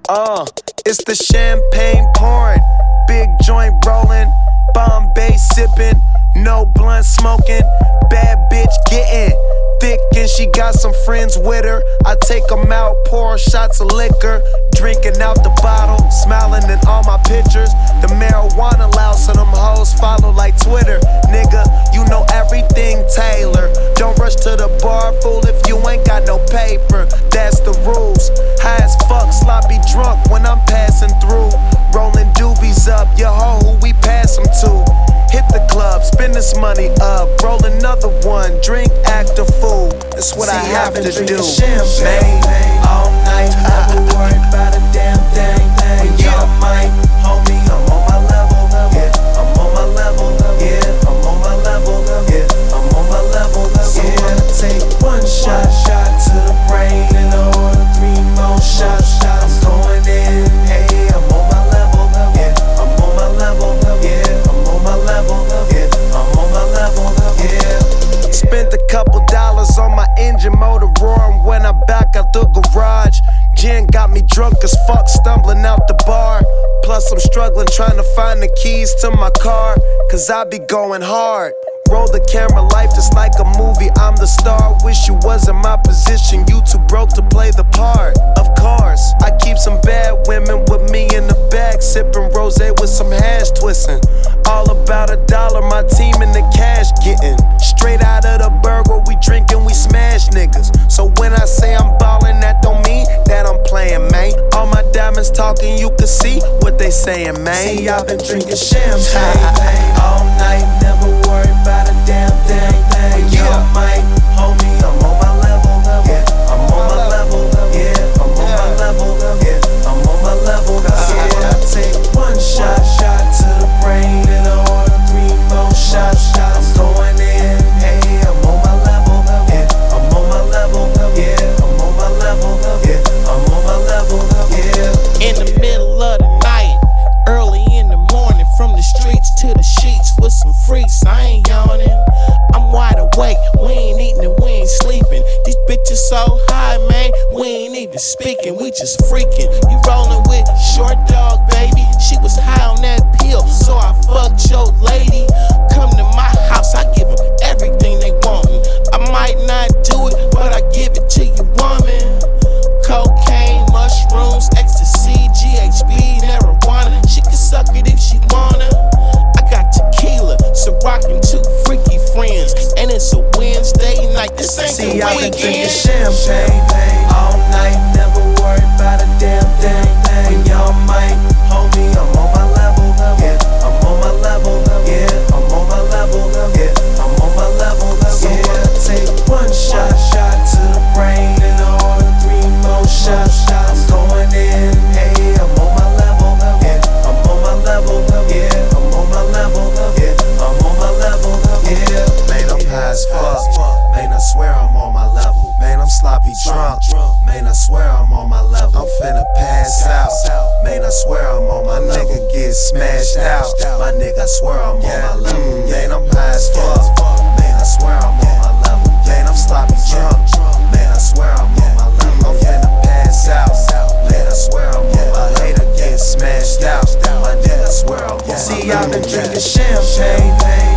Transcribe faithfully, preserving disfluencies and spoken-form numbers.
Uh, it's the champagne pouring, big joint rolling, Bombay sipping, no blunt smoking, bad bitch getting thick and she got some friends with her. I take them out, pour shots of liquor, drinking out the bottle, smiling in all my pictures. The marijuana loud, so them hoes follow like Twitter. Nigga, you know everything Taylor. Don't rush to the bar, fool, if you ain't got no paper. That's the rules. High as fuck, sloppy drunk when I'm passing through. Rolling doobies up, your hoe who we pass them to. Hit the club, spend this money up, roll another one, drink, act a fool. That's what See, I have to do. Champagne all night, never worry about a damn thing. When y'all might, homie, I'm on my level. Yeah, I'm on my level. Yeah, I'm on my level. Yeah, I'm on my level. So I'ma take one shot, shot to the brain, and order three more shots. I'm going in, hey, I'm on my level. Yeah, I'm on my level. Yeah, I'm on my level. Yeah, I'm on my level. Yeah. Spent a couple dollars on my engine, motor roaring when I back out the garage. Gin got me drunk as fuck, stumbling out the bar. Plus I'm struggling trying to find the keys to my car, cause I be going hard. Roll the camera, life just like a movie, I'm the star. Wish you was in my position, you too broke to play the part. Of course, I keep some bad women with me in the bag, sipping rosé with some hash twisting. All about a dollar, my team in the cash getting. Straight out of the burger, we drinking, we smash niggas. So when I say I'm ballin', that don't mean that I'm playing, man. All my diamonds talking, you can see what they saying, man. See, I've been drinking champagne all night, never worry about a damn thing. When y'all might, homie, I'm on my level. Yeah, I'm on my level. Yeah, I'm on my level. Yeah, I'm on my level. Yeah, I take one shot, shot to the brain, and I order three more shots. I'm going in, hey, I'm on my level. Yeah, I'm on my level. Yeah, I'm on my level. Yeah, I'm on my level. Yeah. In the middle of the night, early in the morning, from the streets to the sheets with some freaks, I ain't yawning. I'm wide awake, we ain't eating and we ain't sleeping. These bitches so high, man, we ain't even speaking, we just freaking. You rolling with Short Dog, baby, she was high on that pill, so I fucked your lady. Come to my house, I give them everything they want. I might not do it, but I give it to you, woman. Cocaine, mushrooms, ecstasy, G H B, marijuana. She can suck it if she wanna. I got tequila, so rockin' two freaky friends, and it's a Wednesday night. This ain't See, the I've been drinking weekend. champagne all night, never worry about a damn thing. When y'all might, homie, I'm on my level. Yeah, I'm on my level. Yeah, I'm on my level. Yeah, I'm on my level. So I'ma take one shot, shot to the brain, and I order three more shots. I'm going in, hey, I'm on my level. Yeah, I'm on my level. Yeah, I'm on my level. Yeah, I'm on my level. Yeah. Man, I'm high as fuck. Man, I swear I'm on my level. Man, I'm sloppy drunk. Man, I swear I'm on my level. I'm finna pass out. Man, I swear I'm on my nigga get smashed out. My nigga, I swear I'm on my level. Man, I'm high as fuck. Man, I swear I'm on my level. Man, I'm sloppy drunk. Man, I swear I'm on my level. I'm finna pass out. Man, I swear I'm on my hater get smashed out. My nigga, I swear I'm on my level. See, I've been drinking champagne